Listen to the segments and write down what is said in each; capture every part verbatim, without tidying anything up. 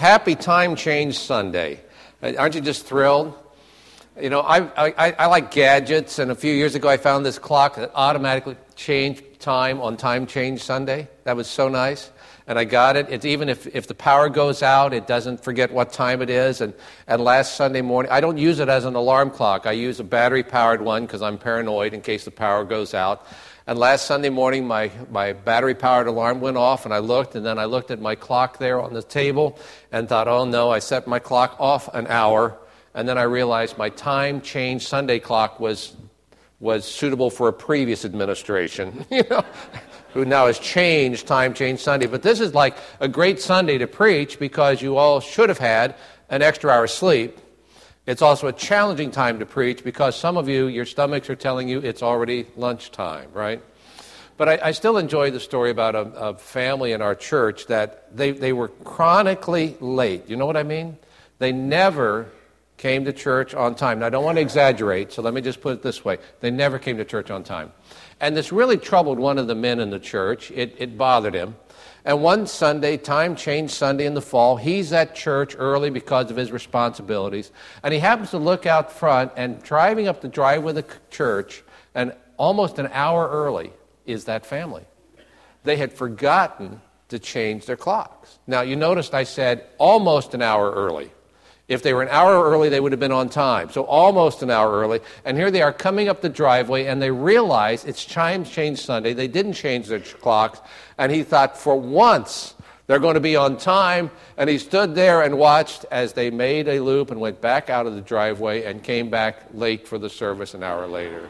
Happy Time Change Sunday. Aren't you just thrilled? You know, I, I, I like gadgets, and a few years ago I found this clock that automatically changed time on Time Change Sunday. That was so nice. And I got it. It's even if, if the power goes out, it doesn't forget what time it is. And, and last Sunday morning, I don't use it as an alarm clock. I use a battery-powered one because I'm paranoid in case the power goes out. And last Sunday morning, my, my battery-powered alarm went off, and I looked, and then I looked at my clock there on the table and thought, oh, no, I set my clock off an hour. And then I realized my Time Change Sunday clock was was suitable for a previous administration, you know, who now has changed Time Change Sunday. But this is like a great Sunday to preach because you all should have had an extra hour sleep. It's also a challenging time to preach because some of you, your stomachs are telling you it's already lunchtime, right? But I, I still enjoy the story about a, a family in our church that they, they were chronically late. You know what I mean? They never came to church on time. Now, I don't want to exaggerate, so let me just put it this way. They never came to church on time. And this really troubled one of the men in the church. It, it bothered him. And one Sunday, Time Change Sunday in the fall, he's at church early because of his responsibilities. And he happens to look out front, and driving up the driveway of the church, and almost an hour early, is that family. They had forgotten to change their clocks. Now, you noticed I said almost an hour early. If they were an hour early, they would have been on time. So almost an hour early. And here they are coming up the driveway, and they realize it's Time Change Sunday. They didn't change their clocks. And he thought, for once, they're going to be on time. And he stood there and watched as they made a loop and went back out of the driveway and came back late for the service an hour later.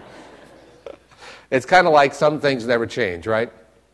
It's kind of like some things never change, right?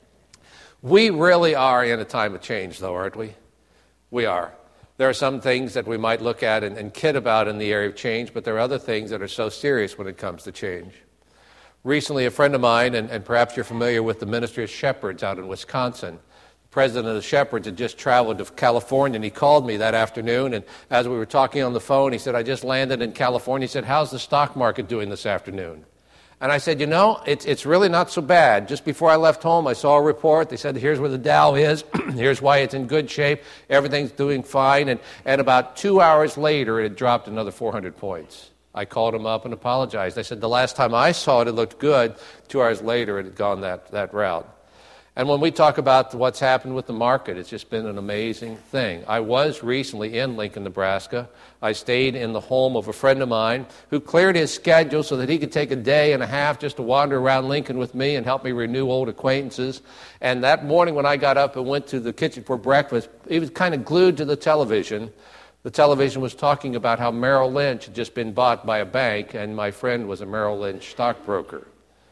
We really are in a time of change, though, aren't we? We are. There are some things that we might look at and, and kid about in the area of change, but there are other things that are so serious when it comes to change. Recently, a friend of mine, and, and perhaps you're familiar with the Ministry of Shepherds out in Wisconsin, the president of the Shepherds had just traveled to California, and he called me that afternoon, and as we were talking on the phone, he said, I just landed in California. He said, how's the stock market doing this afternoon? And I said, you know, it's it's really not so bad. Just before I left home, I saw a report. They said, here's where the Dow is. Here's why it's in good shape. Everything's doing fine. And, and about two hours later, it had dropped another four hundred points. I called him up and apologized. I said, the last time I saw it, it looked good. Two hours later, it had gone that, that route. And when we talk about what's happened with the market, it's just been an amazing thing. I was recently in Lincoln, Nebraska. I stayed in the home of a friend of mine who cleared his schedule so that he could take a day and a half just to wander around Lincoln with me and help me renew old acquaintances. And that morning when I got up and went to the kitchen for breakfast, he was kind of glued to the television. The television was talking about how Merrill Lynch had just been bought by a bank, and my friend was a Merrill Lynch stockbroker.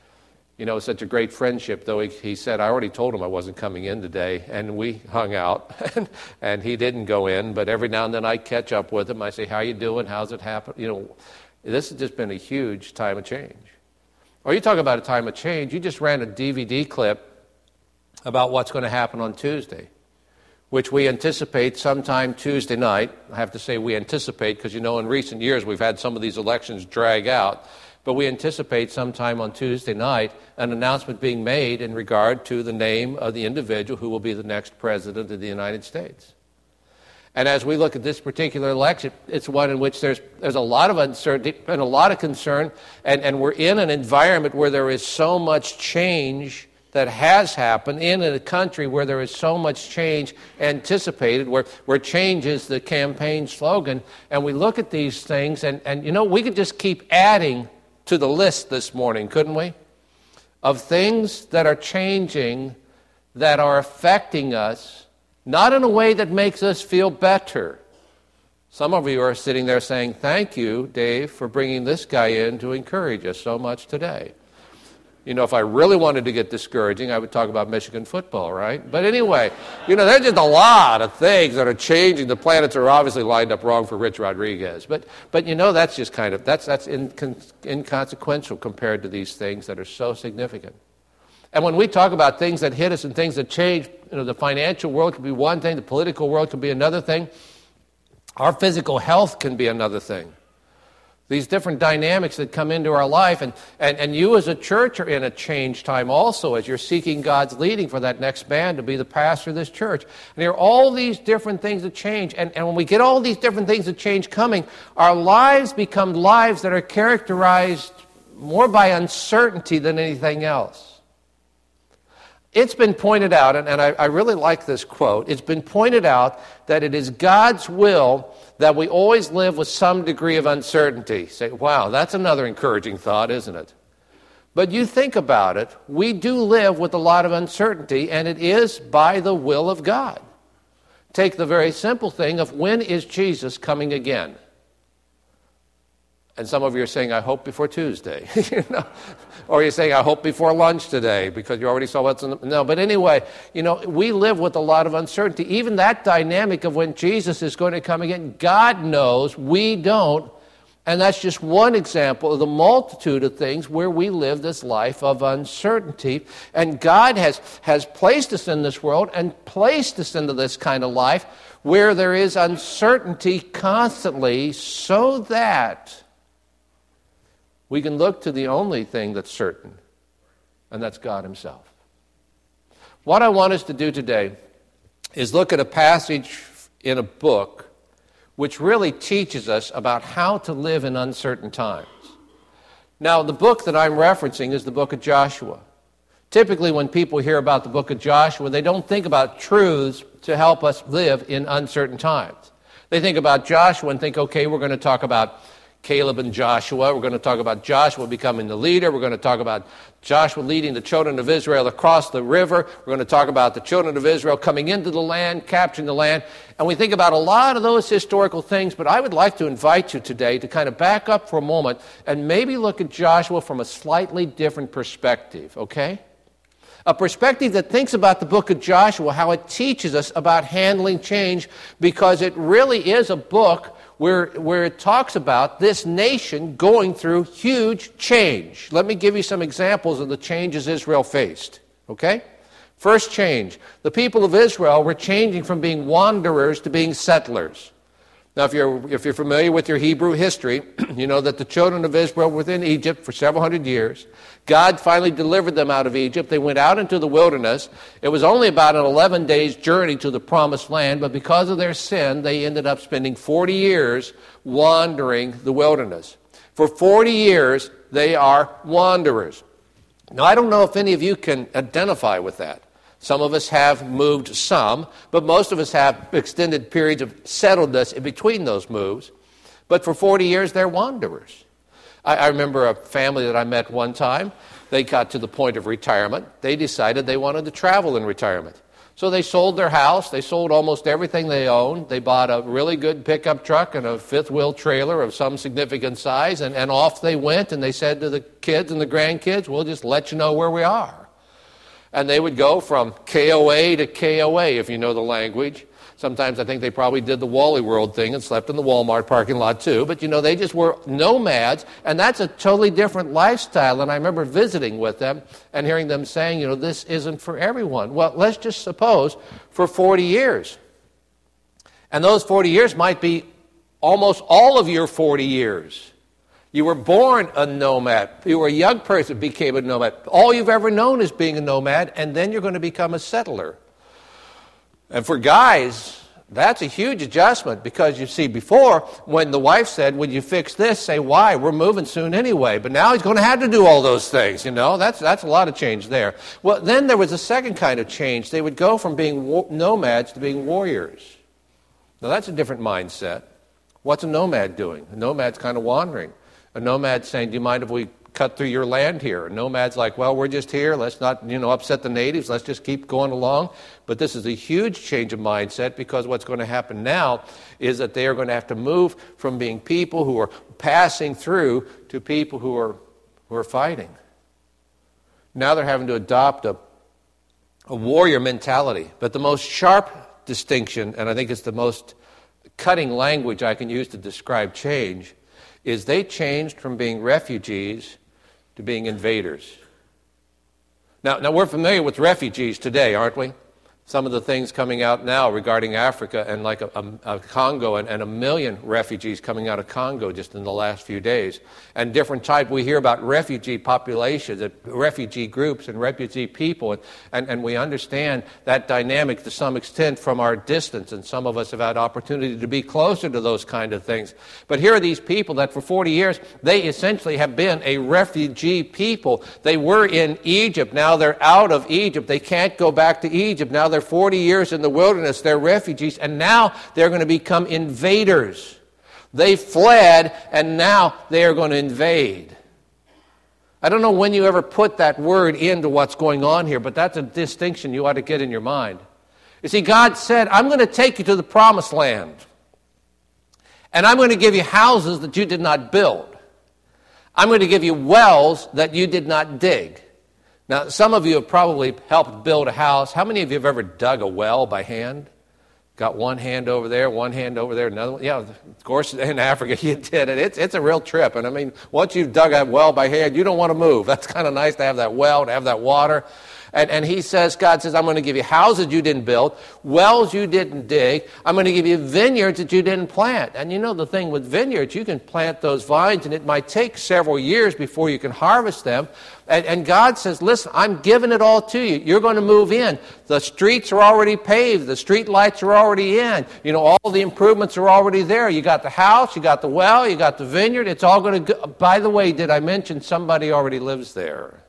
You know, such a great friendship, though he, he said, I already told him I wasn't coming in today, and we hung out, and, and he didn't go in, but every now and then I catch up with him. I say, how you doing? How's it happen? You know, this has just been a huge time of change. Or you talk about a time of change, you just ran a D V D clip about what's going to happen on Tuesday, which we anticipate sometime Tuesday night. I have to say we anticipate because, you know, in recent years we've had some of these elections drag out. But we anticipate sometime on Tuesday night an announcement being made in regard to the name of the individual who will be the next president of the United States. And as we look at this particular election, it's one in which there's there's a lot of uncertainty and a lot of concern, and, and we're in an environment where there is so much change that has happened in a country where there is so much change anticipated, where, where change is the campaign slogan. And we look at these things, and, and you know, we could just keep adding to the list this morning, couldn't we? Of things that are changing, that are affecting us, not in a way that makes us feel better. Some of you are sitting there saying, thank you, Dave, for bringing this guy in to encourage us so much today. You know, if I really wanted to get discouraging, I would talk about Michigan football, right? But anyway, you know, there's just a lot of things that are changing. The planets are obviously lined up wrong for Rich Rodriguez. But, but you know, that's just kind of, that's, that's incon- inconsequential compared to these things that are so significant. And when we talk about things that hit us and things that change, you know, the financial world could be one thing, the political world could be another thing. Our physical health can be another thing. These different dynamics that come into our life. And, and, and you as a church are in a change time also as you're seeking God's leading for that next man to be the pastor of this church. And there are all these different things that change. And, and when we get all these different things that change coming, our lives become lives that are characterized more by uncertainty than anything else. It's been pointed out, and, and I, I really like this quote, it's been pointed out that it is God's will that we always live with some degree of uncertainty. Say, wow, that's another encouraging thought, isn't it? But you think about it, we do live with a lot of uncertainty, and it is by the will of God. Take the very simple thing of when is Jesus coming again? And some of you are saying, I hope before Tuesday. you know? Or you're saying, I hope before lunch today, because you already saw what's in the... No, but anyway, you know, we live with a lot of uncertainty. Even that dynamic of when Jesus is going to come again, God knows, we don't. And that's just one example of the multitude of things where we live this life of uncertainty. And God has, has placed us in this world and placed us into this kind of life where there is uncertainty constantly so that we can look to the only thing that's certain, and that's God himself. What I want us to do today is look at a passage in a book which really teaches us about how to live in uncertain times. Now, the book that I'm referencing is the book of Joshua. Typically, when people hear about the book of Joshua, they don't think about truths to help us live in uncertain times. They think about Joshua and think, okay, we're going to talk about Caleb and Joshua. We're going to talk about Joshua becoming the leader. We're going to talk about Joshua leading the children of Israel across the river. We're going to talk about the children of Israel coming into the land, capturing the land. And we think about a lot of those historical things, but I would like to invite you today to kind of back up for a moment and maybe look at Joshua from a slightly different perspective, okay? A perspective that thinks about the book of Joshua, how it teaches us about handling change, because it really is a book where, where it talks about this nation going through huge change. Let me give you some examples of the changes Israel faced, okay? First change, the people of Israel were changing from being wanderers to being settlers. Now, if you're, if you're familiar with your Hebrew history, you know that the children of Israel were in Egypt for several hundred years. God finally delivered them out of Egypt. They went out into the wilderness. It was only about an eleven days journey to the promised land, but because of their sin, they ended up spending forty years wandering the wilderness. For forty years, they are wanderers. Now, I don't know if any of you can identify with that. Some of us have moved some, but most of us have extended periods of settledness in between those moves. But for forty years, they're wanderers. I, I remember a family that I met one time. They got to the point of retirement. They decided they wanted to travel in retirement. So they sold their house. They sold almost everything they owned. They bought a really good pickup truck and a fifth-wheel trailer of some significant size, and, and off they went, and they said to the kids and the grandkids, we'll just let you know where we are. And they would go from K O A to K O A, if you know the language. Sometimes I think they probably did the Wally World thing and slept in the Walmart parking lot too. But, you know, they just were nomads, and that's a totally different lifestyle. And I remember visiting with them and hearing them saying, you know, this isn't for everyone. Well, let's just suppose for forty years. And those forty years might be almost all of your forty years. You were born a nomad. You were a young person, became a nomad. All you've ever known is being a nomad, and then you're going to become a settler. And for guys, that's a huge adjustment, because you see, before, when the wife said, would you fix this, say, why? We're moving soon anyway. But now he's going to have to do all those things, you know. That's, that's a lot of change there. Well, then there was a second kind of change. They would go from being war- nomads to being warriors. Now, that's a different mindset. What's a nomad doing? A nomad's kind of wandering. A nomad's saying, do you mind if we cut through your land here? A nomad's like, well, we're just here. Let's not, you know, upset the natives. Let's just keep going along. But this is a huge change of mindset, because what's going to happen now is that they are going to have to move from being people who are passing through to people who are who are fighting. Now they're having to adopt a, a warrior mentality. But the most sharp distinction, and I think it's the most cutting language I can use to describe change, is they changed from being refugees to being invaders. Now, now we're familiar with refugees today, aren't we? some of the things coming out now regarding Africa and like a, a, a Congo and, and a million refugees coming out of Congo just in the last few days. And different type, we hear about refugee populations, and refugee groups and refugee people, and, and, and we understand that dynamic to some extent from our distance, and some of us have had opportunity to be closer to those kind of things. But here are these people that for forty years, they essentially have been a refugee people. They were in Egypt, now they're out of Egypt. They can't go back to Egypt. Now they're forty years in the wilderness, they're refugees, and now they're going to become invaders. They fled, and now they are going to invade. I don't know when you ever put that word into what's going on here, but that's a distinction you ought to get in your mind. You see, God said, I'm going to take you to the promised land, and I'm going to give you houses that you did not build. I'm going to give you wells that you did not dig. Now, some of you have probably helped build a house. How many of you have ever dug a well by hand? Got one hand over there, one hand over there, another one. Yeah, of course, in Africa you did it. It's, it's a real trip. And I mean, once you've dug a well by hand, you don't want to move. That's kind of nice to have that well, to have that water. And, and he says, God says, I'm going to give you houses you didn't build, wells you didn't dig. I'm going to give you vineyards that you didn't plant. And you know the thing with vineyards, you can plant those vines, and it might take several years before you can harvest them. And, and God says, listen, I'm giving it all to you. You're going to move in. The streets are already paved. The street lights are already in. You know, all the improvements are already there. You got the house, you got the well, you got the vineyard. It's all going to go. By the way, did I mention somebody already lives there?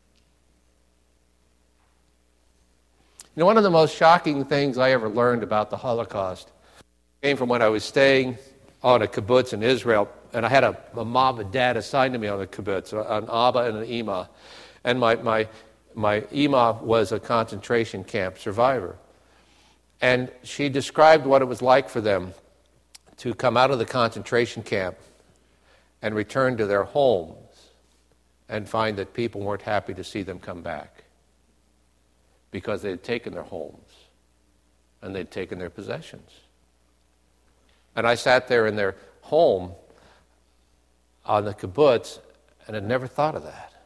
You know, one of the most shocking things I ever learned about the Holocaust came from when I was staying on a kibbutz in Israel, and I had a, a mom and dad assigned to me on a kibbutz, an Abba and an Ima. And my, my, my Ima was a concentration camp survivor. And she described what it was like for them to come out of the concentration camp and return to their homes and find that people weren't happy to see them come back, because they had taken their homes and they'd taken their possessions. And I sat there in their home on the kibbutz and had never thought of that.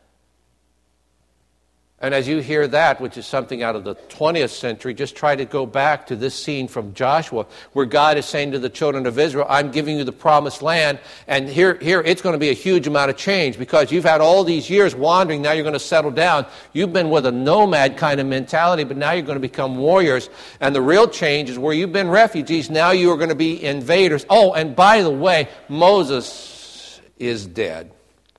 And as you hear that, which is something out of the twentieth century, just try to go back to this scene from Joshua, where God is saying to the children of Israel, I'm giving you the promised land, and here, here it's going to be a huge amount of change, because you've had all these years wandering, now you're going to settle down. You've been with a nomad kind of mentality, but now you're going to become warriors, and the real change is where you've been refugees, now you are going to be invaders. Oh, and by the way, Moses is dead.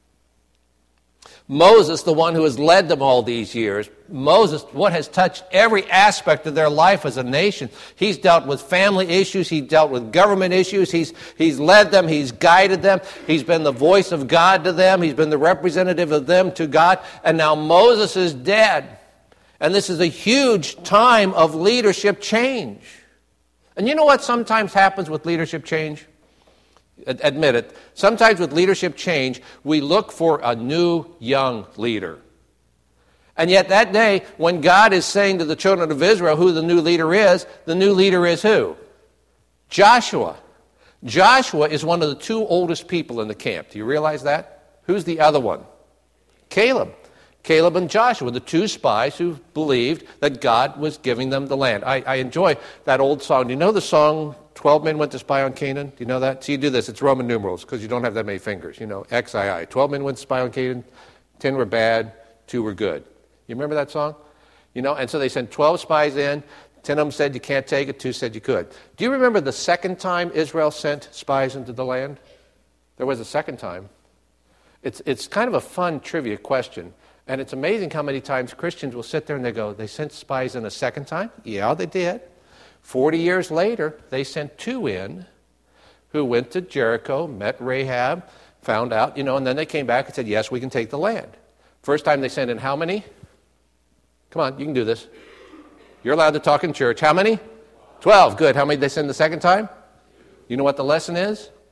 Moses, the one who has led them all these years, Moses, what has touched every aspect of their life as a nation. He's dealt with family issues. He's dealt with government issues. He's, he's led them. He's guided them. He's been the voice of God to them. He's been the representative of them to God. And now Moses is dead. And this is a huge time of leadership change. And you know what sometimes happens with leadership change? Admit it. Sometimes with leadership change, we look for a new, young leader. And yet that day, when God is saying to the children of Israel who the new leader is, the new leader is who? Joshua. Joshua is one of the two oldest people in the camp. Do you realize that? Who's the other one? Caleb. Caleb and Joshua, the two spies who believed that God was giving them the land. I, I enjoy that old song. Do you know the song, twelve men went to spy on Canaan? Do you know that? So you do this. It's Roman numerals because you don't have that many fingers. You know, X I I. twelve men went to spy on Canaan. ten were bad. two were good. You remember that song? You know, and so they sent twelve spies in. ten of them said you can't take it. two said you could. Do you remember the second time Israel sent spies into the land? There was a second time. It's, it's kind of a fun trivia question. And it's amazing how many times Christians will sit there and they go, they sent spies in a second time? Yeah, they did. Forty years later, they sent two in who went to Jericho, met Rahab, found out, you know, and then they came back and said, yes, we can take the land. First time they sent in how many? Come on, you can do this. You're allowed to talk in church. How many? Twelve. Good. How many did they send the second time? You know what the lesson is?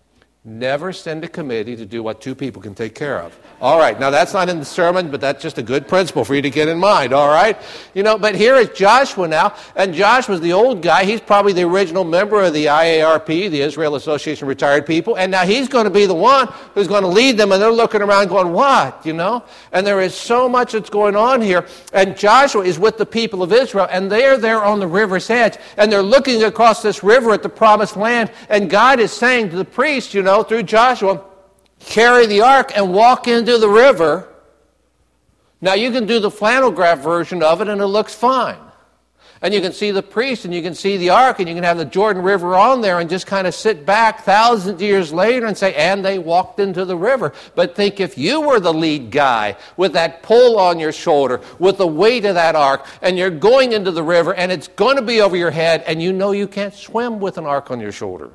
Never send a committee to do what two people can take care of. All right, now that's not in the sermon, but that's just a good principle for you to get in mind, all right? You know, but here is Joshua now, and Joshua's the old guy. He's probably the original member of the I A R P, the Israel Association of Retired People, and now he's going to be the one who's going to lead them, and they're looking around going, what, you know? And there is so much that's going on here, and Joshua is with the people of Israel, and they're there on the river's edge, and they're looking across this river at the promised land, and God is saying to the priest, you know, through Joshua, carry the ark and walk into the river. Now you can do the flannel graph version of it and it looks fine. And you can see the priest and you can see the ark and you can have the Jordan River on there and just kind of sit back thousands of years later and say, and they walked into the river. But think if you were the lead guy with that pull on your shoulder, with the weight of that ark, and you're going into the river and it's going to be over your head and you know you can't swim with an ark on your shoulder.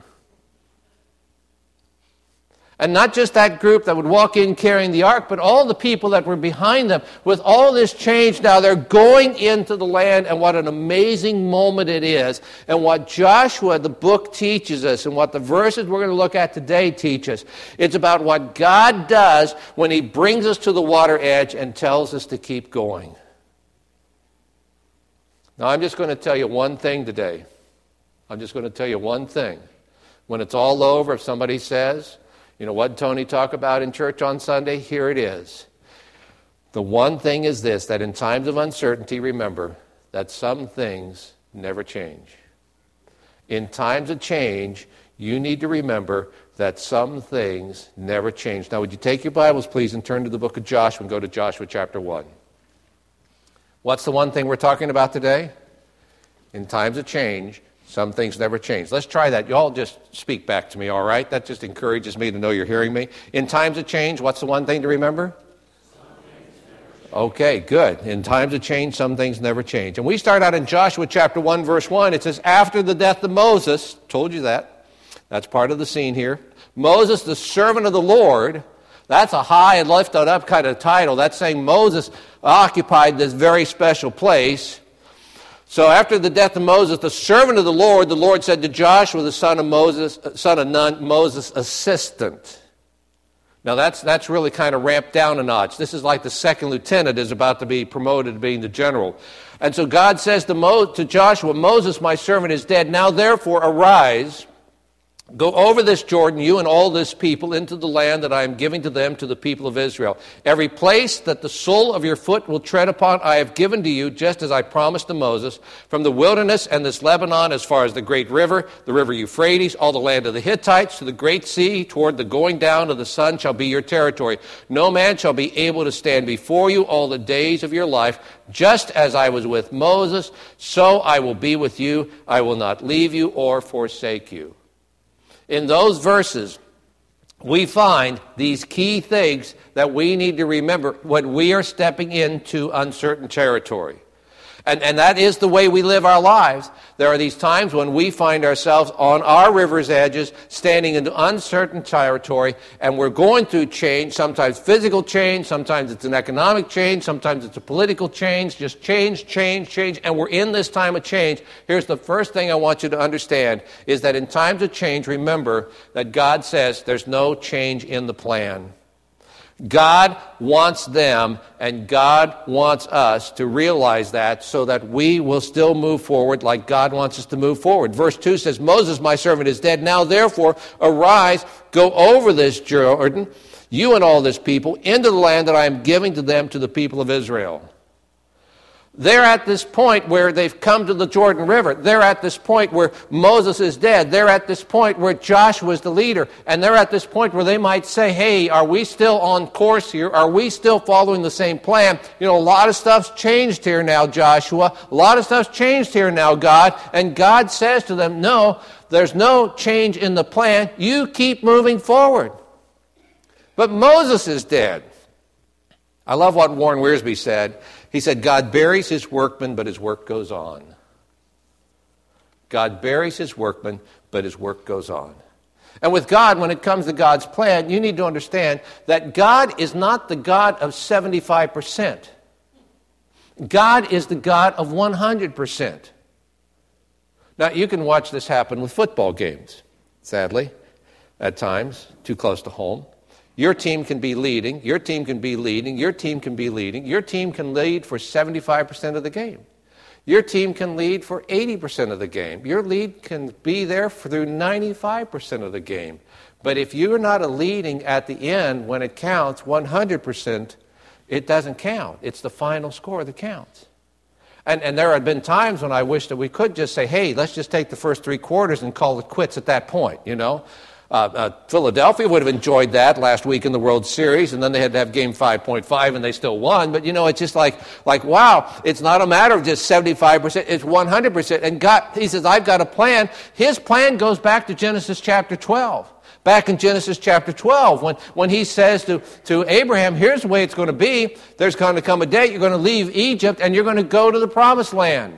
And not just that group that would walk in carrying the ark, but all the people that were behind them. With all this change now, they're going into the land, and what an amazing moment it is. And what Joshua, the book, teaches us, and what the verses we're going to look at today teach us, it's about what God does when he brings us to the water edge and tells us to keep going. Now, I'm just going to tell you one thing today. I'm just going to tell you one thing. When it's all over, if somebody says, you know, what did Tony talk about in church on Sunday? Here it is. The one thing is this, that in times of uncertainty, remember that some things never change. In times of change, you need to remember that some things never change. Now, would you take your Bibles, please, and turn to the book of Joshua and go to Joshua chapter one. What's the one thing we're talking about today? In times of change, some things never change. Let's try that. You all just speak back to me, all right? That just encourages me to know you're hearing me. In times of change, what's the one thing to remember? Okay, good. In times of change, some things never change. And we start out in Joshua chapter one, verse one. It says, after the death of Moses, told you that. That's part of the scene here. Moses, the servant of the Lord, that's a high and lifted up kind of title. That's saying Moses occupied this very special place. So after the death of Moses, the servant of the Lord, the Lord said to Joshua, the son of Moses, son of Nun, Moses' assistant. Now that's that's really kind of ramped down a notch. This is like the second lieutenant is about to be promoted to being the general. And so God says to, Mo, to Joshua, Moses, my servant, is dead. Now therefore arise, go over this Jordan, you and all this people, into the land that I am giving to them, to the people of Israel. Every place that the sole of your foot will tread upon, I have given to you, just as I promised to Moses, from the wilderness and this Lebanon, as far as the great river, the river Euphrates, all the land of the Hittites, to the great sea, toward the going down of the sun shall be your territory. No man shall be able to stand before you all the days of your life. Just as I was with Moses, so I will be with you. I will not leave you or forsake you. In those verses, we find these key things that we need to remember when we are stepping into uncertain territory. And, and that is the way we live our lives. There are these times when we find ourselves on our river's edges, standing into uncertain territory, and we're going through change, sometimes physical change, sometimes it's an economic change, sometimes it's a political change, just change, change, change, and we're in this time of change. Here's the first thing I want you to understand, is that in times of change, remember that God says there's no change in the plan. God wants them and God wants us to realize that so that we will still move forward like God wants us to move forward. Verse two says, Moses, my servant, is dead. Now therefore, arise, go over this Jordan, you and all this people, into the land that I am giving to them, to the people of Israel. They're at this point where they've come to the Jordan River. They're at this point where Moses is dead. They're at this point where Joshua is the leader. And they're at this point where they might say, hey, are we still on course here? Are we still following the same plan? You know, a lot of stuff's changed here now, Joshua. A lot of stuff's changed here now, God. And God says to them, no, there's no change in the plan. You keep moving forward. But Moses is dead. I love what Warren Wiersbe said. He said, God buries his workman, but his work goes on. God buries his workman, but his work goes on. And with God, when it comes to God's plan, you need to understand that God is not the God of seventy-five percent. God is the God of one hundred percent. Now, you can watch this happen with football games, sadly. at times, too close to home. Your team can be leading, your team can be leading, your team can be leading. Your team can lead for seventy-five percent of the game. Your team can lead for eighty percent of the game. Your lead can be there for through ninety-five percent of the game. But if you're not a leading at the end when it counts one hundred percent, it doesn't count. It's the final score that counts. And, and there have been times when I wish that we could just say, hey, let's just take the first three quarters and call it quits at that point, you know. Uh, uh, Philadelphia would have enjoyed that last week in the World Series, and then they had to have game five point five, and they still won. But, you know, it's just like, like wow, it's not a matter of just seventy-five percent. It's one hundred percent. And God, he says, I've got a plan. His plan goes back to Genesis chapter twelve. Back in Genesis chapter twelve, when, when he says to, to Abraham, here's the way it's going to be. There's going to come a day you're going to leave Egypt and you're going to go to the promised land.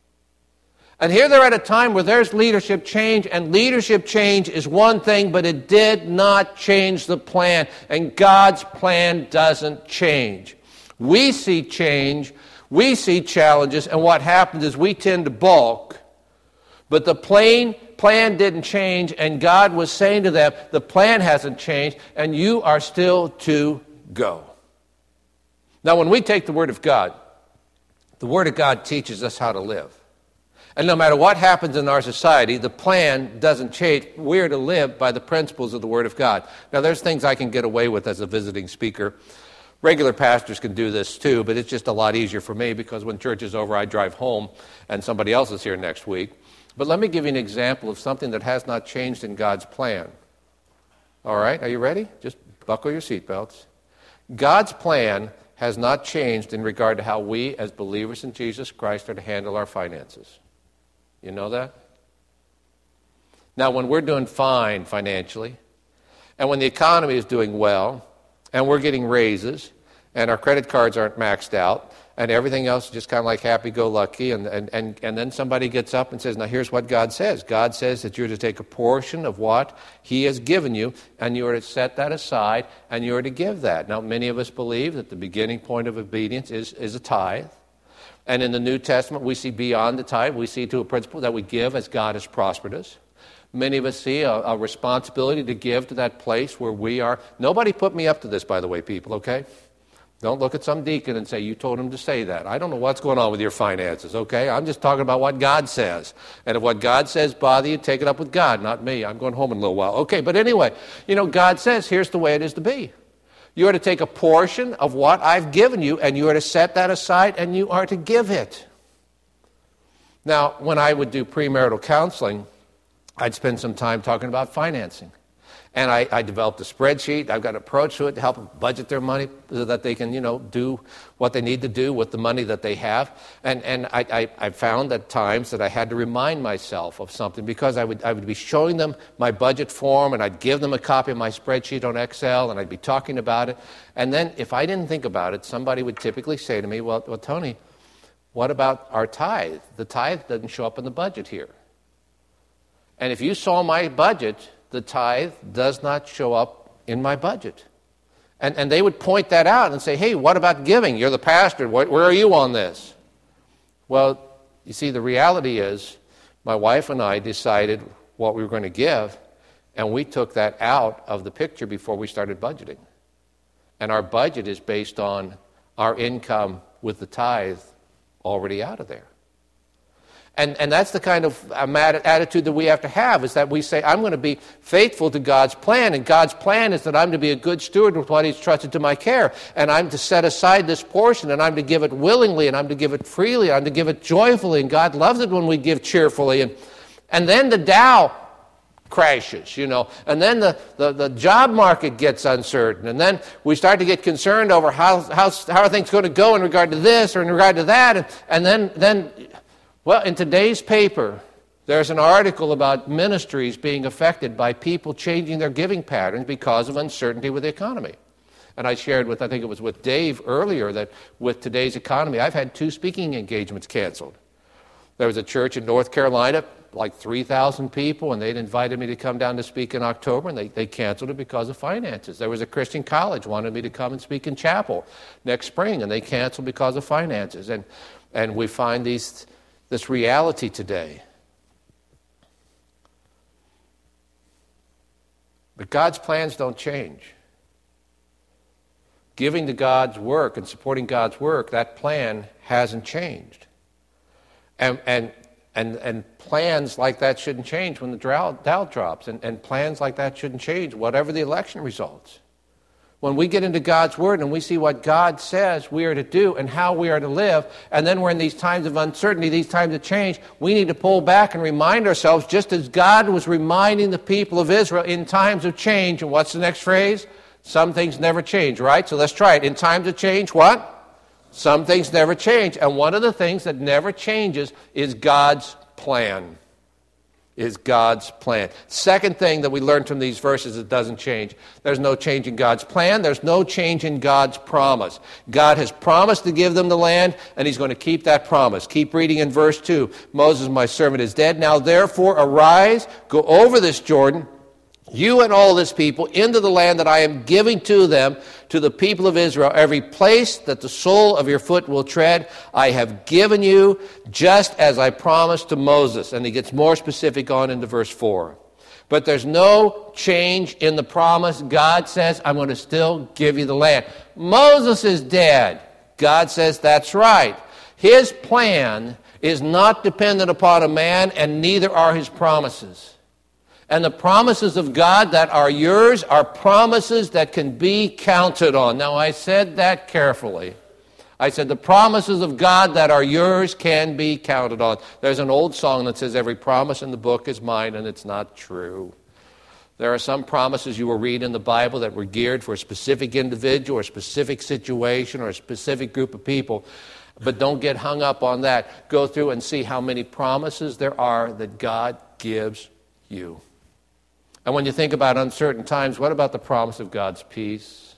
And here they're at a time where there's leadership change, and leadership change is one thing, but it did not change the plan. And God's plan doesn't change. We see change, we see challenges, and what happens is we tend to balk. But the plain plan didn't change, and God was saying to them, the plan hasn't changed, and you are still to go. Now, when we take the Word of God, the Word of God teaches us how to live. And no matter what happens in our society, the plan doesn't change. We're to live by the principles of the Word of God. Now, there's things I can get away with as a visiting speaker. Regular pastors can do this too, but it's just a lot easier for me because when church is over, I drive home, and somebody else is here next week. But let me give you an example of something that has not changed in God's plan. All right, are you ready? Just buckle your seatbelts. God's plan has not changed in regard to how we as believers in Jesus Christ are to handle our finances. You know that? Now, when we're doing fine financially, and when the economy is doing well, and we're getting raises, and our credit cards aren't maxed out, and everything else is just kind of like happy-go-lucky, and, and, and, and then somebody gets up and says, now here's what God says. God says that you're to take a portion of what He has given you, and you are to set that aside, and you are to give that. Now, many of us believe that the beginning point of obedience is, is a tithe. And in the New Testament, we see beyond the tithe, we see to a principle that we give as God has prospered us. Many of us see a, a responsibility to give to that place where we are. Nobody put me up to this, by the way, people, okay? Don't look at some deacon and say, you told him to say that. I don't know what's going on with your finances, okay? I'm just talking about what God says. And if what God says bother you, take it up with God, not me. I'm going home in a little while. Okay, but anyway, you know, God says, here's the way it is to be. You are to take a portion of what I've given you, and you are to set that aside, and you are to give it. Now, when I would do premarital counseling, I'd spend some time talking about financing. And I, I developed a spreadsheet. I've got an approach to it to help them budget their money so that they can, you know, do what they need to do with the money that they have. And and I, I, I found at times that I had to remind myself of something because I would I would be showing them my budget form, and I'd give them a copy of my spreadsheet on Excel, and I'd be talking about it. And then if I didn't think about it, somebody would typically say to me, well, well, Tony, what about our tithe? The tithe doesn't show up in the budget here. And if you saw my budget, the tithe does not show up in my budget. And and they would point that out and say, hey, what about giving? You're the pastor. What, where are you on this? Well, you see, the reality is my wife and I decided what we were going to give, and we took that out of the picture before we started budgeting. And our budget is based on our income with the tithe already out of there. And, and that's the kind of um, attitude that we have to have, is that we say, I'm going to be faithful to God's plan, and God's plan is that I'm to be a good steward with what He's trusted to my care, and I'm to set aside this portion, and I'm to give it willingly, and I'm to give it freely, and I'm to give it joyfully, and God loves it when we give cheerfully. And, and then the Dow crashes, you know, and then the, the, the job market gets uncertain, and then we start to get concerned over how, how, how are things going to go in regard to this or in regard to that, and, and then then... Well, in today's paper, there's an article about ministries being affected by people changing their giving patterns because of uncertainty with the economy. And I shared with, I think it was with Dave earlier, that with today's economy, I've had two speaking engagements canceled. There was a church in North Carolina, like three thousand people, and they'd invited me to come down to speak in October, and they, they canceled it because of finances. There was a Christian college wanted me to come and speak in chapel next spring, and they canceled because of finances. And, and we find these... this reality today. But God's plans don't change. Giving to God's work and supporting God's work, that plan hasn't changed. And and and, and plans like that shouldn't change when the Dow drops. And, and plans like that shouldn't change whatever the election results. When we get into God's Word and we see what God says we are to do and how we are to live, and then we're in these times of uncertainty, these times of change, we need to pull back and remind ourselves, just as God was reminding the people of Israel in times of change. And what's the next phrase? Some things never change, right? So let's try it. In times of change, what? Some things never change. And one of the things that never changes is God's plan. Is God's plan. Second thing that we learned from these verses, it doesn't change. There's no change in God's plan. There's no change in God's promise. God has promised to give them the land, and He's going to keep that promise. Keep reading in verse two. Moses, my servant, is dead. Now therefore arise, go over this Jordan, you and all this people, into the land that I am giving to them, to the people of Israel. Every place that the sole of your foot will tread, I have given you, just as I promised to Moses. And he gets more specific on into verse four. But there's no change in the promise. God says, I'm going to still give you the land. Moses is dead. God says, that's right. His plan is not dependent upon a man, and neither are his promises. And the promises of God that are yours are promises that can be counted on. Now, I said that carefully. I said the promises of God that are yours can be counted on. There's an old song that says, every promise in the book is mine, and it's not true. There are some promises you will read in the Bible that were geared for a specific individual or a specific situation or a specific group of people. But don't get hung up on that. Go through and see how many promises there are that God gives you. And when you think about uncertain times, what about the promise of God's peace?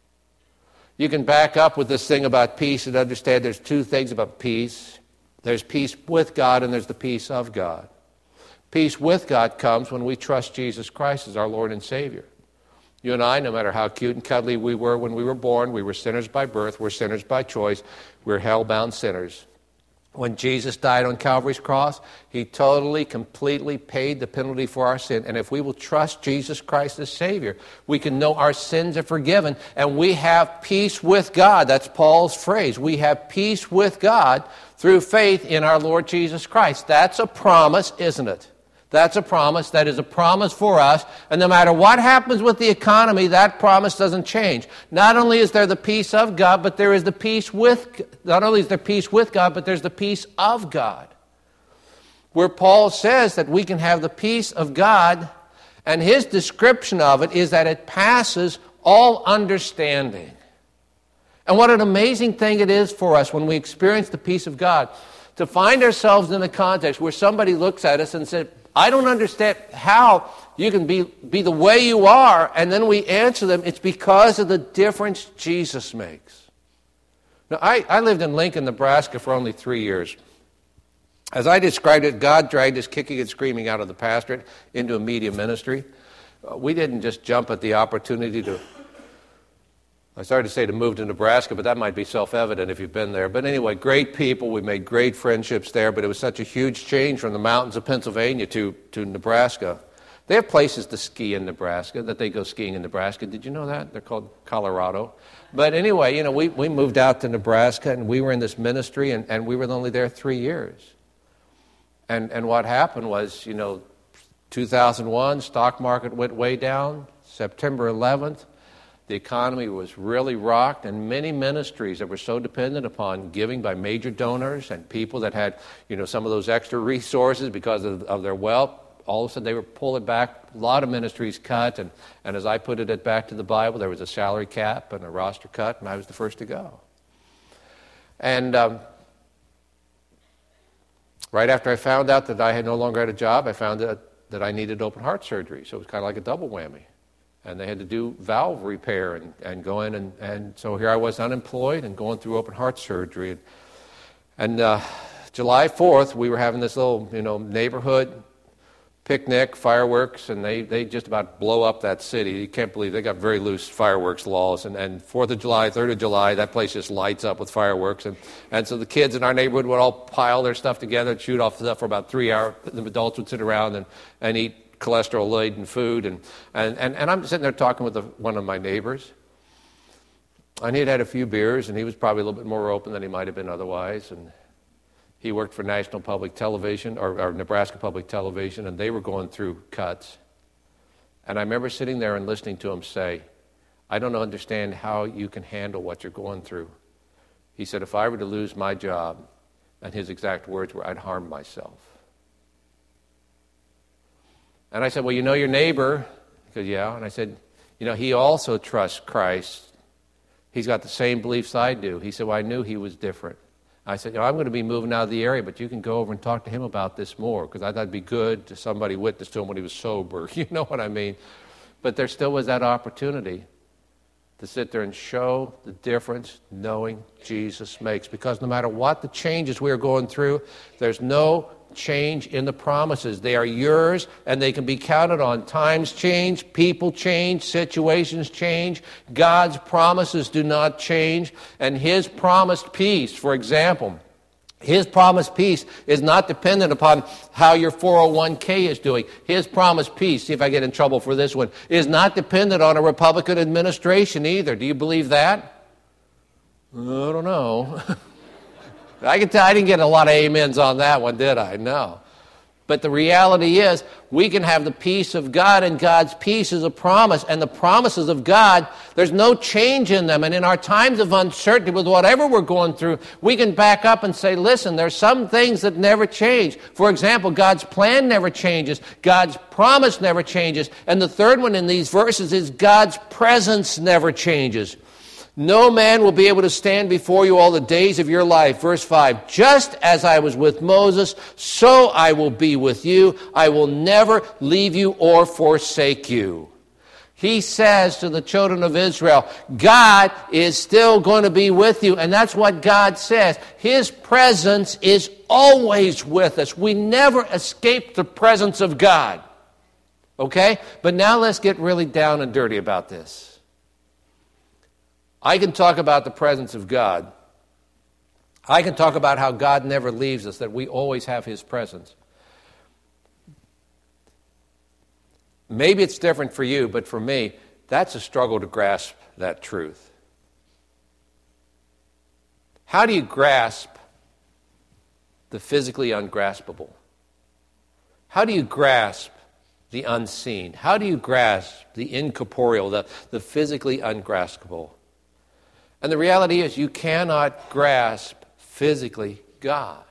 You can back up with this thing about peace and understand there's two things about peace. There's peace with God and there's the peace of God. Peace with God comes when we trust Jesus Christ as our Lord and Savior. You and I, no matter how cute and cuddly we were when we were born, we were sinners by birth, we're sinners by choice, we're hell-bound sinners. When Jesus died on Calvary's cross, He totally, completely paid the penalty for our sin. And if we will trust Jesus Christ as Savior, we can know our sins are forgiven, and we have peace with God. That's Paul's phrase. We have peace with God through faith in our Lord Jesus Christ. That's a promise, isn't it? That's a promise. That is a promise for us. And no matter what happens with the economy, that promise doesn't change. Not only is there the peace of God, but there is the peace with, not only is there peace with God, but there's the peace of God. Where Paul says that we can have the peace of God, and his description of it is that it passes all understanding. And what an amazing thing it is for us when we experience the peace of God, to find ourselves in a context where somebody looks at us and says, I don't understand how you can be, be the way you are, and then we answer them, it's because of the difference Jesus makes. Now, I, I lived in Lincoln, Nebraska for only three years. As I described it, God dragged us kicking and screaming out of the pastorate into a media ministry. Uh, we didn't just jump at the opportunity to, I started to say to move to Nebraska, but that might be self-evident if you've been there. But anyway, great people. We made great friendships there, but it was such a huge change from the mountains of Pennsylvania to, to Nebraska. They have places to ski in Nebraska, that they go skiing in Nebraska. Did you know that? They're called Colorado. But anyway, you know, we, we moved out to Nebraska, and we were in this ministry, and, and we were only there three years. And, and what happened was, you know, two thousand one, stock market went way down. September eleventh, the economy was really rocked, and many ministries that were so dependent upon giving by major donors and people that had, you know, some of those extra resources because of, of their wealth, all of a sudden they were pulling back. A lot of ministries cut, and, and as I put it back to the Bible, there was a salary cap and a roster cut, and I was the first to go. And um, right after I found out that I had no longer had a job, I found out that I needed open heart surgery, so it was kind of like a double whammy. And they had to do valve repair and, and go in. And, and so here I was unemployed and going through open heart surgery. And, and uh, July fourth, we were having this little, you know, neighborhood picnic, fireworks, and they, they just about blow up that city. You can't believe they got very loose fireworks laws. And, and fourth of July, third of July, that place just lights up with fireworks. And, and so the kids in our neighborhood would all pile their stuff together and shoot off stuff for about three hours. The adults would sit around and, and eat cholesterol-laden food. And, and, and, and I'm sitting there talking with the, one of my neighbors. And he'd had a few beers, and he was probably a little bit more open than he might have been otherwise. And he worked for National Public Television, or, or Nebraska Public Television, and they were going through cuts. And I remember sitting there and listening to him say, I don't understand how you can handle what you're going through. He said, if I were to lose my job, and his exact words were, I'd harm myself. And I said, well, you know your neighbor? He goes, yeah. And I said, you know, he also trusts Christ. He's got the same beliefs I do. He said, well, I knew he was different. I said, you know, I'm going to be moving out of the area, but you can go over and talk to him about this more, because I thought it'd be good to somebody witness to him when he was sober. You know what I mean? But there still was that opportunity to sit there and show the difference knowing Jesus makes. Because no matter what the changes we are going through, there's no change in the promises. They are yours, and they can be counted on. Times change, people change, situations change. God's promises do not change. And His promised peace, for example, His promised peace is not dependent upon how your four oh one k is doing. His promised peace, see if I get in trouble for this one, is not dependent on a Republican administration either. Do you believe that? I don't know. I can tell I didn't get a lot of amens on that one, did I? No. But the reality is, we can have the peace of God, and God's peace is a promise. And the promises of God, there's no change in them. And in our times of uncertainty, with whatever we're going through, we can back up and say, listen, there's some things that never change. For example, God's plan never changes. God's promise never changes. And the third one in these verses is God's presence never changes. No man will be able to stand before you all the days of your life. Verse five, just as I was with Moses, so I will be with you. I will never leave you or forsake you. He says to the children of Israel, God is still going to be with you. And that's what God says. His presence is always with us. We never escape the presence of God. Okay? But now let's get really down and dirty about this. I can talk about the presence of God. I can talk about how God never leaves us, that we always have His presence. Maybe it's different for you, but for me, that's a struggle to grasp that truth. How do you grasp the physically ungraspable? How do you grasp the unseen? How do you grasp the incorporeal, the, the physically ungraspable? And the reality is, you cannot grasp physically God.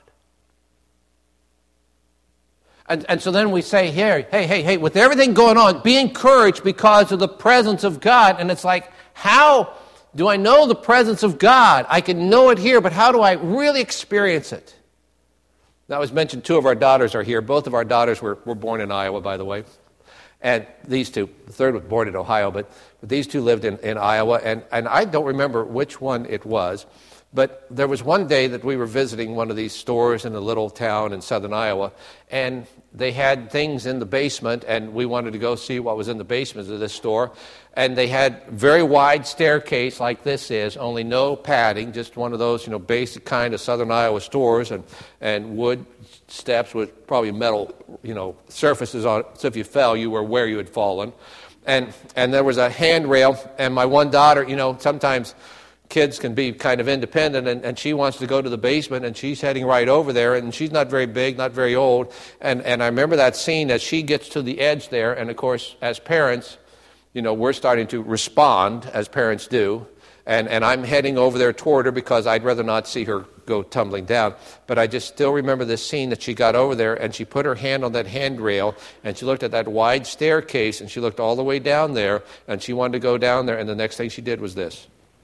And, and so then we say here, hey, hey, hey, with everything going on, be encouraged because of the presence of God. And it's like, how do I know the presence of God? I can know it here, but how do I really experience it? That was mentioned, two of our daughters are here. Both of our daughters were, were born in Iowa, by the way. And these two, the third was born in Ohio, but, but these two lived in, in Iowa. And, and I don't remember which one it was, but there was one day that we were visiting one of these stores in a little town in southern Iowa, and they had things in the basement, and we wanted to go see what was in the basement of this store. And they had very wide staircase like this is, only no padding, just one of those, you know, basic kind of southern Iowa stores, and, and wood steps with probably metal, you know, surfaces on it, so if you fell, you were where you had fallen. And and there was a handrail, and my one daughter, you know, sometimes kids can be kind of independent, and, and she wants to go to the basement, and she's heading right over there, and she's not very big, not very old. And, and I remember that scene as she gets to the edge there, and of course, as parents, you know, we're starting to respond, as parents do, and, and I'm heading over there toward her because I'd rather not see her go tumbling down. But I just still remember this scene that she got over there, and she put her hand on that handrail, and she looked at that wide staircase, and she looked all the way down there, and she wanted to go down there, and the next thing she did was this.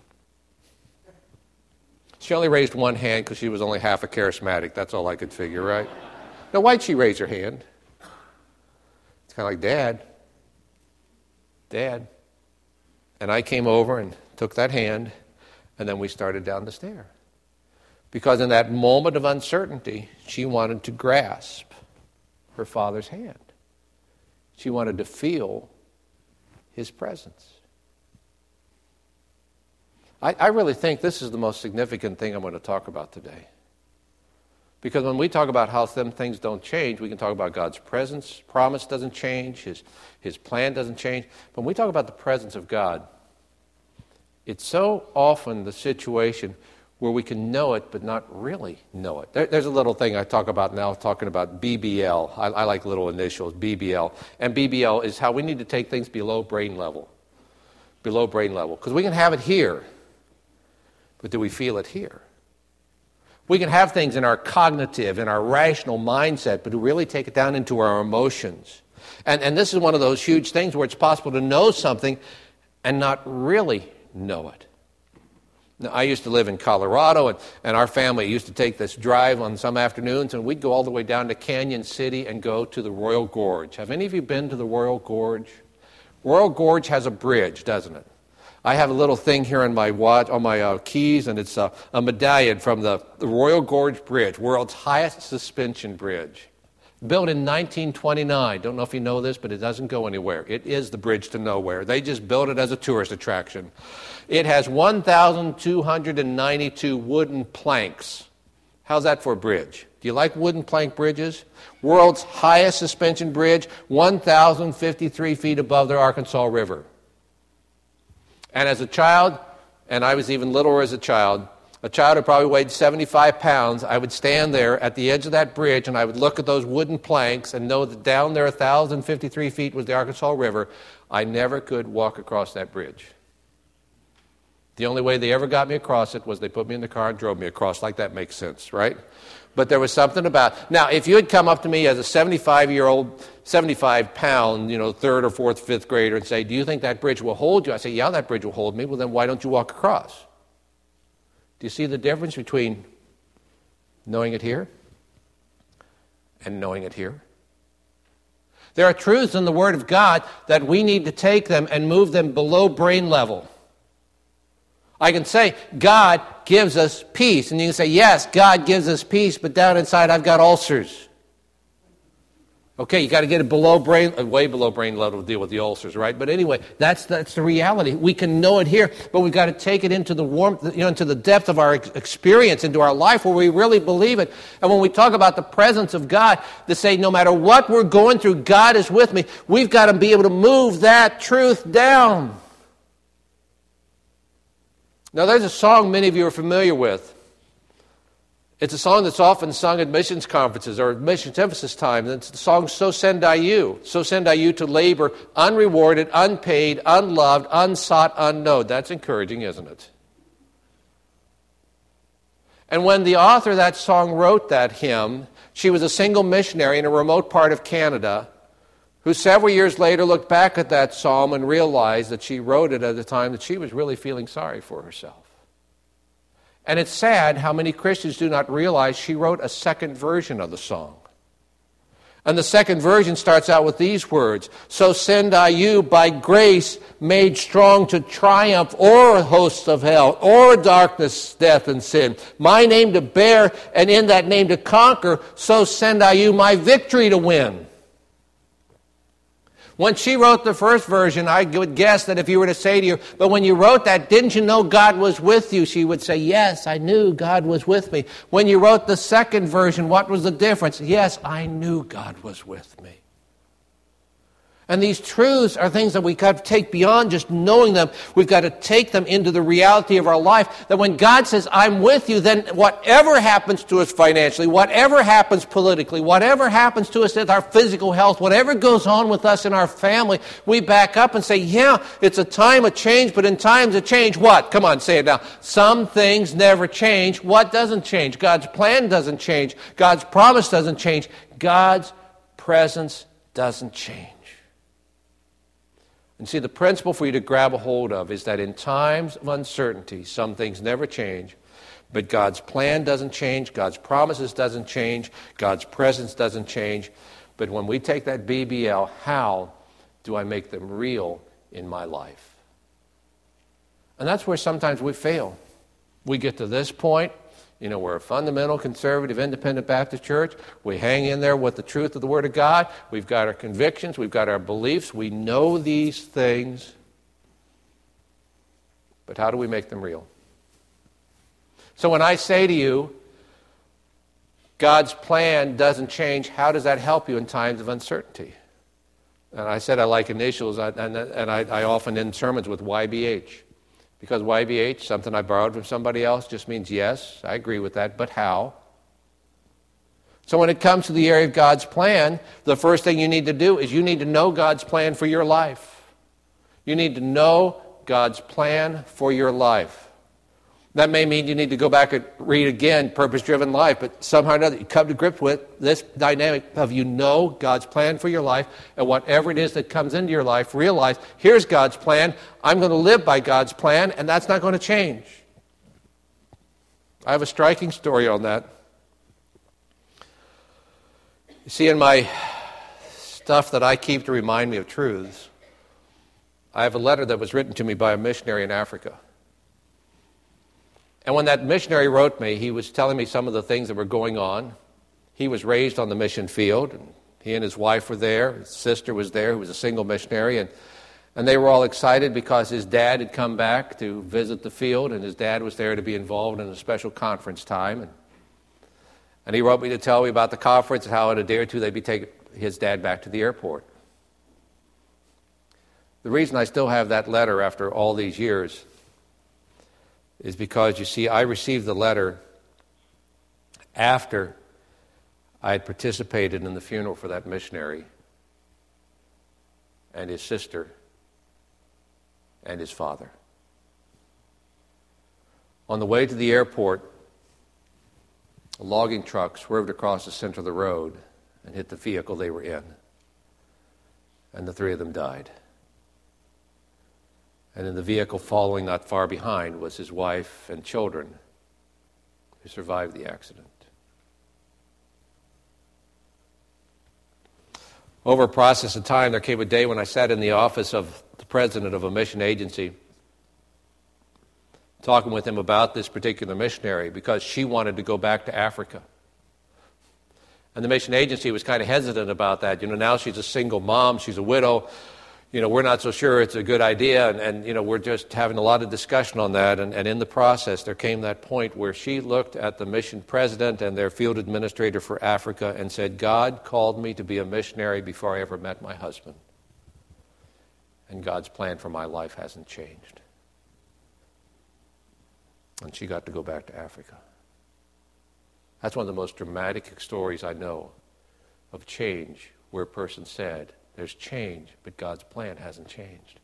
She only raised one hand because she was only half a charismatic. That's all I could figure, right? Now, why'd she raise her hand? It's kind of like, Dad. Dad. And I came over and took that hand, and then we started down the stair. Because in that moment of uncertainty, she wanted to grasp her father's hand. She wanted to feel his presence. I, I really think this is the most significant thing I'm going to talk about today. Because when we talk about how some things don't change, we can talk about God's presence, promise doesn't change, His, His plan doesn't change. But when we talk about the presence of God, it's so often the situation where we can know it but not really know it. There, there's a little thing I talk about now, talking about B B L. I, I like little initials, B B L. And B B L is how we need to take things below brain level. Below brain level. Because we can have it here, but do we feel it here? We can have things in our cognitive, in our rational mindset, but to really take it down into our emotions. And, and this is one of those huge things where it's possible to know something and not really know it. Now, I used to live in Colorado, and, and our family used to take this drive on some afternoons, and we'd go all the way down to Canyon City and go to the Royal Gorge. Have any of you been to the Royal Gorge? Royal Gorge has a bridge, doesn't it? I have a little thing here on my watch, on my uh, keys, and it's a, a medallion from the, the Royal Gorge Bridge, world's highest suspension bridge. Built in nineteen twenty-nine. Don't know if you know this, but it doesn't go anywhere. It is the bridge to nowhere. They just built it as a tourist attraction. It has one thousand two hundred ninety-two wooden planks. How's that for a bridge? Do you like wooden plank bridges? World's highest suspension bridge, one thousand fifty-three feet above the Arkansas River. And as a child, and I was even littler as a child, a child who probably weighed seventy-five pounds, I would stand there at the edge of that bridge and I would look at those wooden planks and know that down there one thousand fifty-three feet was the Arkansas River. I never could walk across that bridge. The only way they ever got me across it was they put me in the car and drove me across. Like that makes sense, right? But there was something about... Now, if you had come up to me as a seventy-five-year-old, seventy-five-pound, you know, third or fourth, fifth grader and say, do you think that bridge will hold you? I say, yeah, that bridge will hold me. Well, then why don't you walk across? Do you see the difference between knowing it here and knowing it here? There are truths in the Word of God that we need to take them and move them below brain level. I can say, God gives us peace. And you can say, yes, God gives us peace, but down inside I've got ulcers. Okay, you got to get it below brain, way below brain level to deal with the ulcers, right? But anyway, that's that's the reality. We can know it here, but we've got to take it into the warmth, you know, into the depth of our experience, into our life where we really believe it. And when we talk about the presence of God, to say no matter what we're going through, God is with me, we've got to be able to move that truth down. Now, there's a song many of you are familiar with. It's a song that's often sung at missions conferences or missions emphasis time. It's the song, So Send I You. So send I you to labor, unrewarded, unpaid, unloved, unsought, unknown. That's encouraging, isn't it? And when the author of that song wrote that hymn, she was a single missionary in a remote part of Canada who several years later looked back at that psalm and realized that she wrote it at a time that she was really feeling sorry for herself. And it's sad how many Christians do not realize she wrote a second version of the song. And the second version starts out with these words, So send I you by grace made strong to triumph o'er hosts of hell, o'er darkness, death, and sin. My name to bear, and in that name to conquer, so send I you my victory to win. When she wrote the first version, I would guess that if you were to say to you, but when you wrote that, didn't you know God was with you? She would say, yes, I knew God was with me. When you wrote the second version, what was the difference? Yes, I knew God was with me. And these truths are things that we've got to take beyond just knowing them. We've got to take them into the reality of our life. That when God says, I'm with you, then whatever happens to us financially, whatever happens politically, whatever happens to us with our physical health, whatever goes on with us in our family, we back up and say, yeah, it's a time of change, but in times of change, what? Come on, say it now. Some things never change. What doesn't change? God's plan doesn't change. God's promise doesn't change. God's presence doesn't change. And see, the principle for you to grab a hold of is that in times of uncertainty, some things never change, but God's plan doesn't change, God's promises doesn't change, God's presence doesn't change. But when we take that B B L, how do I make them real in my life? And that's where sometimes we fail. We get to this point. You know, we're a fundamental, conservative, independent Baptist church. We hang in there with the truth of the Word of God. We've got our convictions. We've got our beliefs. We know these things. But how do we make them real? So when I say to you, God's plan doesn't change. How does that help you in times of uncertainty? And I said I like initials, and, and I, I often end sermons with Y B H. Because Y B H, something I borrowed from somebody else, just means yes, I agree with that, but how? So when it comes to the area of God's plan, the first thing you need to do is you need to know God's plan for your life. You need to know God's plan for your life. That may mean you need to go back and read again Purpose-Driven Life, but somehow or another you come to grips with this dynamic of you know God's plan for your life, and whatever it is that comes into your life, realize, here's God's plan, I'm going to live by God's plan, and that's not going to change. I have a striking story on that. You see, in my stuff that I keep to remind me of truths, I have a letter that was written to me by a missionary in Africa. And when that missionary wrote me, he was telling me some of the things that were going on. He was raised on the mission field, and he and his wife were there. His sister was there, who was a single missionary, and, and they were all excited because his dad had come back to visit the field, and his dad was there to be involved in a special conference time. And, and he wrote me to tell me about the conference and how in a day or two they'd be taking his dad back to the airport. The reason I still have that letter after all these years is because, you see, I received the letter after I had participated in the funeral for that missionary and his sister and his father. On the way to the airport, a logging truck swerved across the center of the road and hit the vehicle they were in, and the three of them died. And in the vehicle following not far behind was his wife and children who survived the accident. Over a process of time, there came a day when I sat in the office of the president of a mission agency talking with him about this particular missionary because she wanted to go back to Africa. And the mission agency was kind of hesitant about that. You know, now she's a single mom, she's a widow. You know, we're not so sure it's a good idea, and, and you know, we're just having a lot of discussion on that, and, and in the process, there came that point where she looked at the mission president and their field administrator for Africa and said, God called me to be a missionary before I ever met my husband, and God's plan for my life hasn't changed. And she got to go back to Africa. That's one of the most dramatic stories I know of change, where a person said, there's change, but God's plan hasn't changed.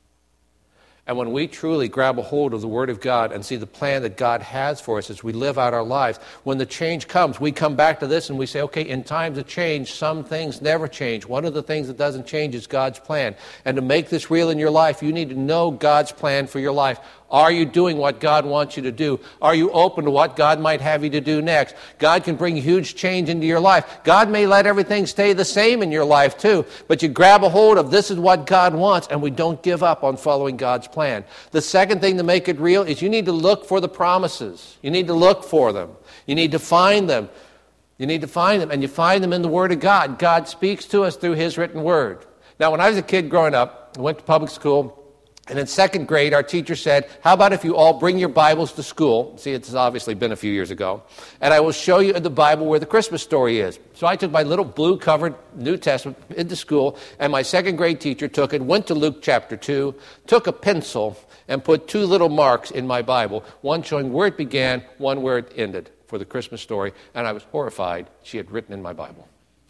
And when we truly grab a hold of the Word of God and see the plan that God has for us as we live out our lives, when the change comes, we come back to this and we say, okay, in times of change, some things never change. One of the things that doesn't change is God's plan. And to make this real in your life, you need to know God's plan for your life. Are you doing what God wants you to do? Are you open to what God might have you to do next? God can bring huge change into your life. God may let everything stay the same in your life too, but you grab a hold of this is what God wants, and we don't give up on following God's plan. The second thing to make it real is you need to look for the promises. You need to look for them. You need to find them. You need to find them, and you find them in the Word of God. God speaks to us through His written Word. Now, when I was a kid growing up, I went to public school, and in second grade, our teacher said, how about if you all bring your Bibles to school? See, it's obviously been a few years ago. And I will show you in the Bible where the Christmas story is. So I took my little blue-covered New Testament into school, and my second grade teacher took it, went to Luke chapter two, took a pencil, and put two little marks in my Bible, one showing where it began, one where it ended for the Christmas story. And I was horrified she had written in my Bible.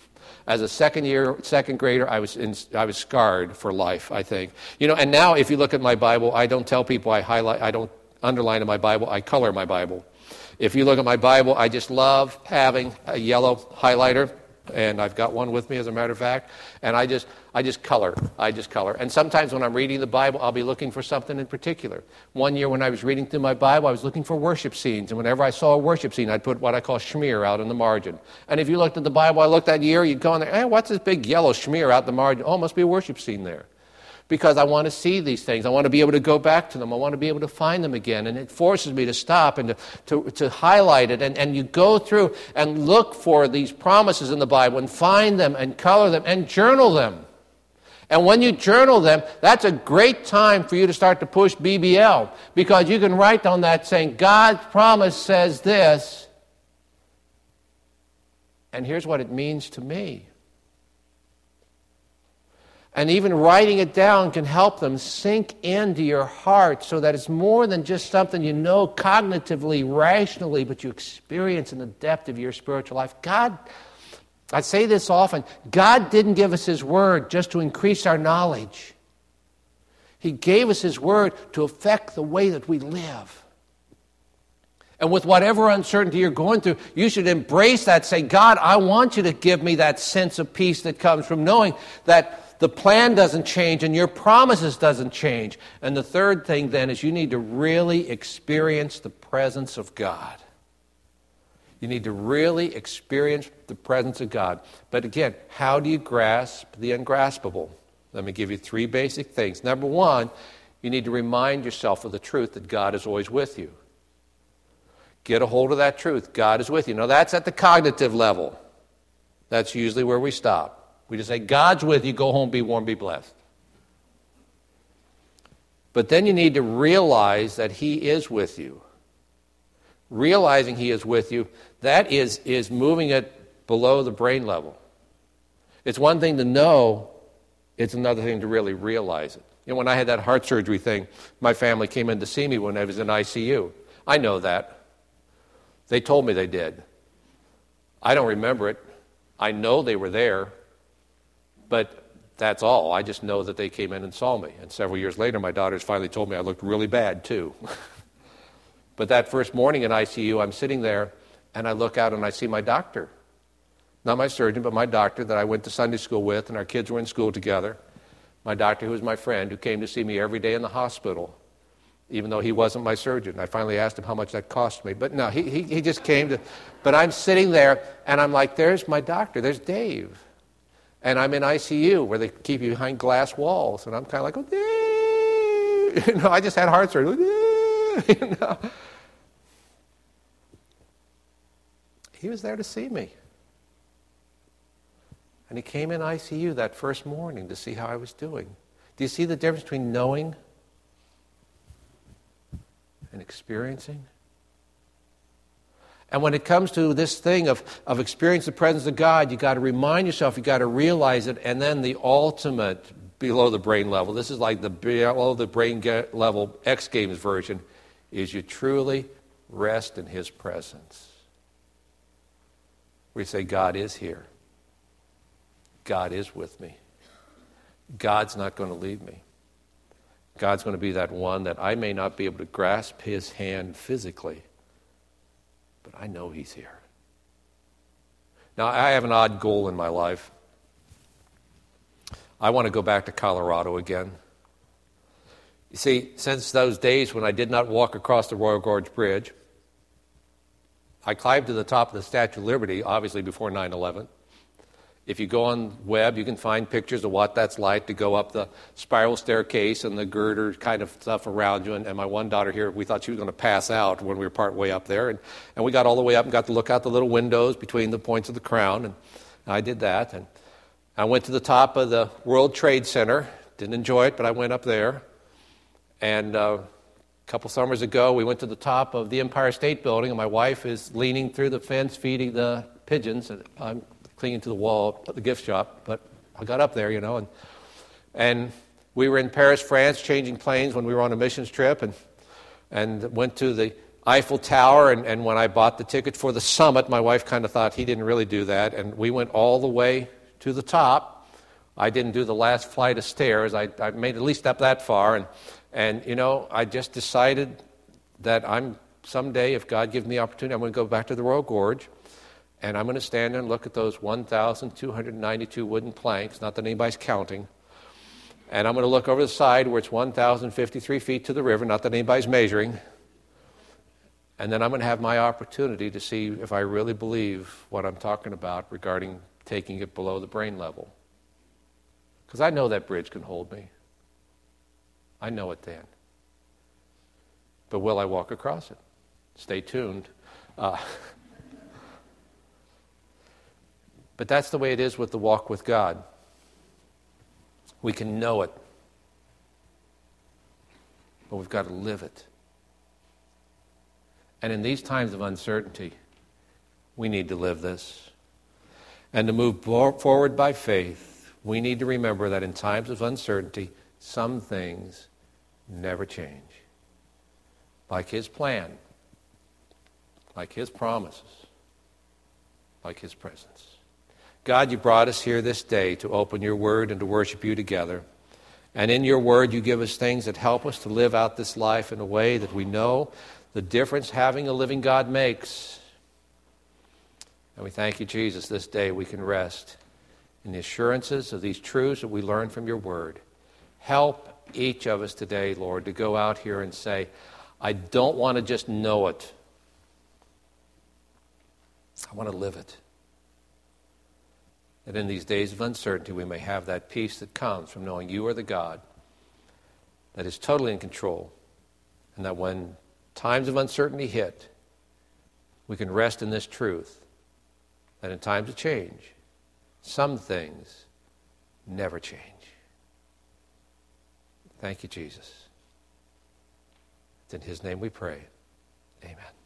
As a second year, second grader, I was in, I was scarred for life, I think. You know, and now if you look at my Bible, I don't tell people I highlight, I don't underline in my Bible, I color my Bible. If you look at my Bible, I just love having a yellow highlighter, and I've got one with me, as a matter of fact, and I just I just color. I just color. And sometimes when I'm reading the Bible, I'll be looking for something in particular. One year when I was reading through my Bible, I was looking for worship scenes, and whenever I saw a worship scene, I'd put what I call schmear out in the margin. And if you looked at the Bible I looked that year, you'd go in there, hey, what's this big yellow schmear out the margin? Oh, it must be a worship scene there. Because I want to see these things. I want to be able to go back to them. I want to be able to find them again. And it forces me to stop and to, to, to highlight it. And, and you go through and look for these promises in the Bible and find them and color them and journal them. And when you journal them, that's a great time for you to start to push B B L. Because you can write on that saying, God's promise says this. And here's what it means to me. And even writing it down can help them sink into your heart so that it's more than just something you know cognitively, rationally, but you experience in the depth of your spiritual life. God, I say this often, God didn't give us His Word just to increase our knowledge. He gave us His Word to affect the way that we live. And with whatever uncertainty you're going through, you should embrace that. Say, God, I want you to give me that sense of peace that comes from knowing that the plan doesn't change and your promises doesn't change. And the third thing then is you need to really experience the presence of God. You need to really experience the presence of God. But again, how do you grasp the ungraspable? Let me give you three basic things. Number one, you need to remind yourself of the truth that God is always with you. Get a hold of that truth. God is with you. Now, that's at the cognitive level. That's usually where we stop. We just say, God's with you, go home, be warm, be blessed. But then you need to realize that He is with you. Realizing He is with you, that is, is moving it below the brain level. It's one thing to know, it's another thing to really realize it. You know, when I had that heart surgery thing, my family came in to see me when I was in I C U. I know that. They told me they did. I don't remember it. I know they were there. But that's all. I just know that they came in and saw me. And several years later, my daughters finally told me I looked really bad, too. But that first morning in I C U, I'm sitting there, and I look out and I see my doctor. Not my surgeon, but my doctor that I went to Sunday school with, and our kids were in school together. My doctor, who was my friend, who came to see me every day in the hospital, even though he wasn't my surgeon. I finally asked him how much that cost me. But no, he, he, he just came to... But I'm sitting there, and I'm like, there's my doctor. There's Dave. And I'm in I C U where they keep you behind glass walls. And I'm kind of like, oh, you know, I just had heart surgery. You know? He was there to see me. And he came in I C U that first morning to see how I was doing. Do you see the difference between knowing and experiencing? And when it comes to this thing of, of experiencing the presence of God, you've got to remind yourself, you've got to realize it, and then the ultimate below the brain level, this is like the below the brain level X Games version, is you truly rest in His presence. We say, God is here. God is with me. God's not going to leave me. God's going to be that one that I may not be able to grasp His hand physically, but I know He's here. Now, I have an odd goal in my life. I want to go back to Colorado again. You see, since those days when I did not walk across the Royal Gorge Bridge, I climbed to the top of the Statue of Liberty, obviously before nine eleven. If you go on the web, you can find pictures of what that's like to go up the spiral staircase and the girder kind of stuff around you. And, and my one daughter here, we thought she was going to pass out when we were part way up there. And, and we got all the way up and got to look out the little windows between the points of the crown. And I did that. And I went to the top of the World Trade Center. Didn't enjoy it, but I went up there. And uh, a couple summers ago, we went to the top of the Empire State Building, and my wife is leaning through the fence feeding the pigeons. And I'm clinging to the wall of the gift shop, but I got up there, you know, and and we were in Paris, France, changing planes when we were on a missions trip, and and went to the Eiffel Tower, and, and when I bought the ticket for the summit, my wife kind of thought he didn't really do that, and we went all the way to the top. I didn't do the last flight of stairs. I, I made at least up that far, and and you know, I just decided that I'm someday, if God gives me the opportunity, I'm going to go back to the Royal Gorge. And I'm going to stand there and look at those one thousand two hundred ninety-two wooden planks, not that anybody's counting. And I'm going to look over the side where it's one thousand fifty-three feet to the river, not that anybody's measuring. And then I'm going to have my opportunity to see if I really believe what I'm talking about regarding taking it below the brain level. Because I know that bridge can hold me. I know it then. But will I walk across it? Stay tuned. Uh, But that's the way it is with the walk with God. We can know it, but we've got to live it. And in these times of uncertainty, we need to live this. And to move forward by faith, we need to remember that in times of uncertainty, some things never change. Like his plan, like his promises, like his presence. God, you brought us here this day to open your word and to worship you together. And in your word, you give us things that help us to live out this life in a way that we know the difference having a living God makes. And we thank you, Jesus, this day we can rest in the assurances of these truths that we learn from your word. Help each of us today, Lord, to go out here and say, I don't want to just know it. I want to live it. That in these days of uncertainty, we may have that peace that comes from knowing you are the God that is totally in control, and that when times of uncertainty hit, we can rest in this truth, that in times of change, some things never change. Thank you, Jesus. It's in his name we pray. Amen.